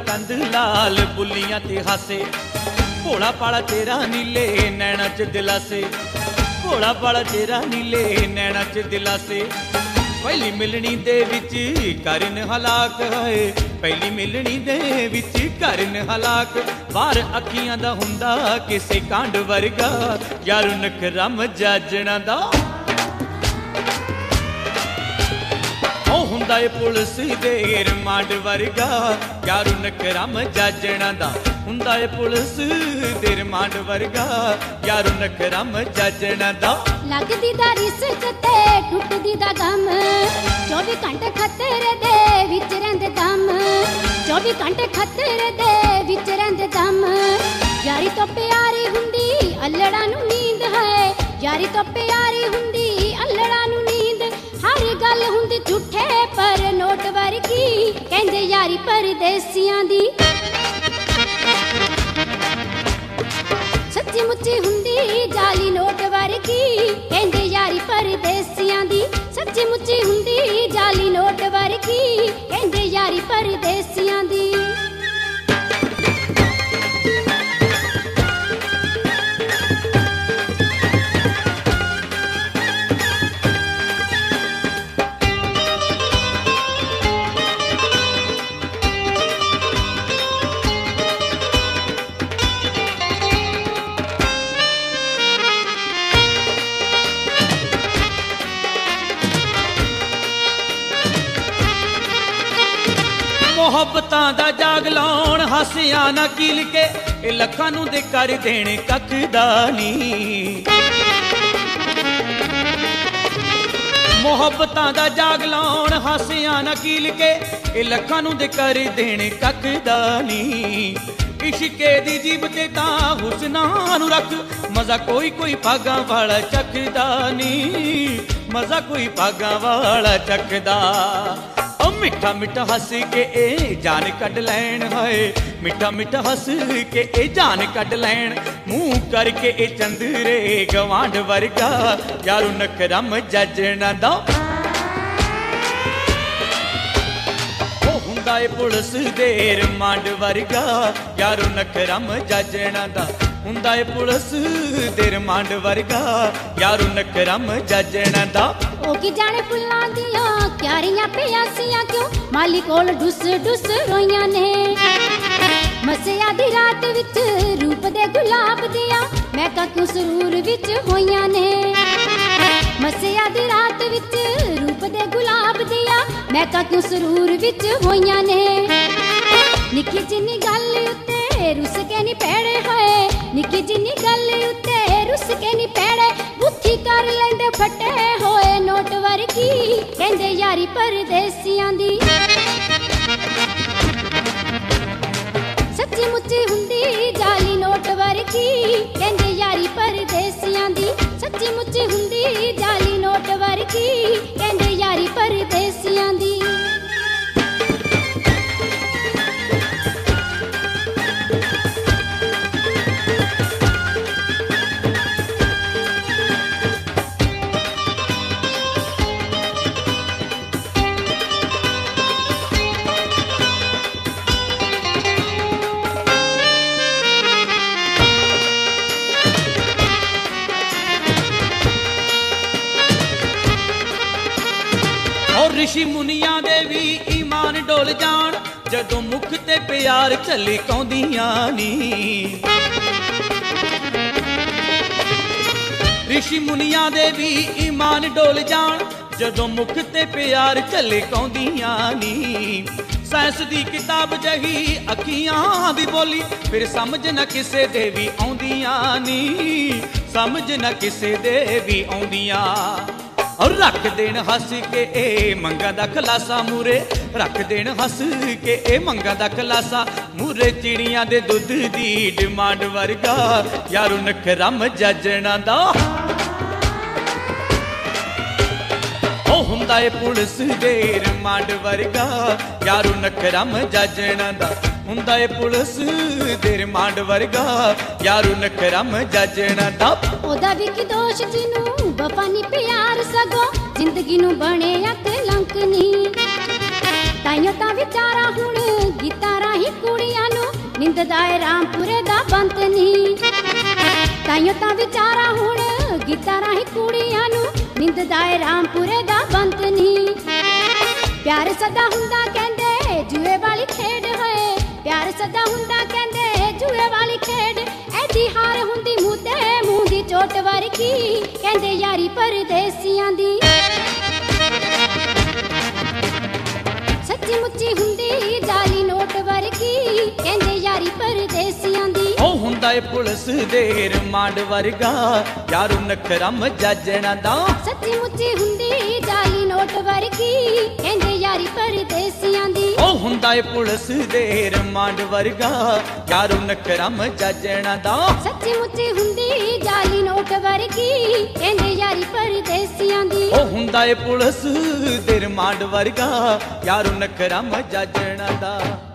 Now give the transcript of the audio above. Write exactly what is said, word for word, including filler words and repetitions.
कंध लाल बुलियां ते हासे भोला पाला तेरा नीले नैना च दिलासे भोला पाला तेरा नीले नैना च दिलासे पहली मिलनी दे विच करन हलाक है पहली मिलनी दे विच करन हलाक बाहर अखियां दा हुंदा किसे कांड वर्गा यार नखरा मजाजना दा ओ हुंदा ए पुलिस दे रिमांड वर्गा यार नखरा मजाजना दा हुंदा ए पुलिस दे रिमांड वर्गा यार नखरा मजाजना दा लगदी दा रिस्क ते टुटदी दा गम चौबी घंटे खतरे दे विच रहिंदे दम चौबी घंटे खतरे दे विच रहिंदे दम यारी तो प्यारी हुंदी अल्लड़ा नू नींद है यारी तो प्यारी हुंदी अल्लड़ा नू नींद हर गल हुंदी झूठे पर नोट वर्गी कहंदे यारी परदेसियां दी सच्ची मुच्ची हुंदी जाली नोट वर्गी कहंदे यारी परदेसियां दी सच्ची मुच्ची हुंदी जाली नोट वर्गी कहंदे यारी परदेसियां दी मुहब्बतां दा जाग लाउण हासियां ना कील के ए लखां नूं दे कर देण कख दा नी मुहब्बतां दा जाग लाउण हासियां ना कील के ए लखां नूं दे कर देण कख दा नी इश्के दी जीब ते तां हुस्नां नूं रख मजा कोई कोई भागां वाला चखदा नी मजा कोई भागां वाला चखदा मिठा मिठा हस के ए जान कट लैन है मिठा मिठा हस के ए जान कट लैन मुंह करके ए चंदरे गवांड वर्गा यारू नखरा मजाजना दा ओ हुंदा ए पुलिस दे रिमांड वर्गा यारू नखरा मजाजना दा हुंदा ए पुलिस दे रिमांड वर्गा यारू नखरा मजाजना दा ओ की जाने फुल्लां दियां क्यारियां प्यासियां क्यों माली कोल डुस डुस रोइयां ने मसिया दी रात विच रूप दे गुलाब दिया मैं का क्यों सरूर विच होइयां ने मसिया दी रात विच रूप दे गुलाब दिया मैं का क्यों सरूर विच होइयां ने निक्की जिन्नी गल उत्ते रुस के नी पैड़े होए निक्की जिन्नी गल उत्ते रुस के नी पैड़े बुद्धि कर लेंदे फटे होए नोट वर्गी कहंदे यारी परदेसियां दी सच्ची मुच्ची हुंदी जाली नोट वर्गी कहंदे यारी परदेसियां दी सच्ची मुच्ची हुंदी जाली नोट वर्गी कहंदे यारी परदेसियां दी ऋषि मुनिया दे भी ईमान डोल जान जदों मुख ते प्यार चली कौंदियां नी ऋषि मुनिया दे भी ईमान डोल जान जदों मुख ते प्यार चले कौंदियां नी साइंस दी किताब जही अखियां दी बोली फिर समझ न किसे दे भी आउंदियां नी समझ न किसे दे भी आउंदियां और रख देन हस के ए मंगा दा खलासा मूरे रख देन हस के ए मंगा दा खलासा मूरे चिड़ियां दे दुध दी डिमांड वर्गा यारू नखरा मजाजना दा ओ हुंदा ए पुलिस दे रिमांड वर्गा यारू नखरा मजाजना दा हुंदा ए पुलिस दे रिमांड वर्गा यारू नखरा मजाजना दा ओदा भी की दोष जिनू वफा नी प्यार सगो जिंदगी नू बने अक लंक नी ताइयों ता विचारा हुण गीतां राही कुड़ी ਨਿੰਦਦਾ ਏ ਰਾਮਪੁਰੇ ਦਾ ਬੰਤ ਨੀ। ਤਾਈਓ ਤਾਂ ਵਿਚਾਰਾ ਹੁਣ ਗੀਤਾਂ ਰਾਹੀਂ ਕੁੜੀਆਂ ਨੂੰ ਨਿੰਦਦਾ ਏ ਰਾਮਪੁਰੇ ਦਾ ਬੰਤ ਨੀ। ਪਿਆਰ ਸਦਾ ਹੁੰਦਾ ਕਹਿੰਦੇ ਜੂਏ ਵਾਲੀ ਖੇਡ ਹੋਏ, ਪਿਆਰ ਸਦਾ ਹੁੰਦਾ ਕਹਿੰਦੇ ਜੂਏ ਵਾਲੀ ਖੇਡ। ਐਦੀ ਹਾਰ ਹੁੰਦੀ ਮੂੰਹ ਤੇ ਮੂੰਹ ਦੀ ਚੋਟ ਵਰਗੀ, ਕਹਿੰਦੇ ਯਾਰੀ ਪਰਦੇਸੀਆਂ ਦੀ। ਸੱਚੀ ਮੁੱਚੀ ਹੁੰਦੀ ਜਾਲੀ ਨੋਟ ਵਰਗੀ, ਕਹਿੰਦੇ ਯਾਰੀ ਪਰਦੇਸੀਆਂ ਦੀ। ਉਹ ਹੁੰਦਾ ਏ ਪੁਲਿਸ ਦੇ ਰਿਮਾਂਡ ਵਰਗਾ, ਯਾਰੂ ਨਖਰਾ ਮਜਾਜਣਾ ਦਾ। ਸੱਚੀ ਮੁੱਚੀ ਹੁੰਦੀ ਜਾਲੀ ਨੋਟ ਵਰਗੀ, ਕਹਿੰਦੇ ਯਾਰੀ ਪਰਦੇਸੀਆਂ ਦੀ। ਉਹ ਹੁੰਦਾ ਏ ਪੁਲਿਸ ਦੇ ਰਿਮਾਂਡ ਵਰਗਾ, ਯਾਰੂ ਨਖਰਾ ਮਜਾਜਣਾ ਦਾ। ਸੱਚੀ ਮੁੱਚੀ ਹੁੰਦੀ ਜਾਲੀ ਨੋਟ ਵਰਗੀ, ਕਹਿੰਦੇ ਯਾਰੀ ਪਰਦੇਸੀਆਂ ਦੀ। ਉਹ ਹੁੰਦਾ ਏ ਪੁਲਿਸ ਦੇ ਰਿਮਾਂਡ ਵਰਗਾ, ਯਾਰੂ ਨਖਰਾ ਮਜਾਜਣਾ ਦਾ।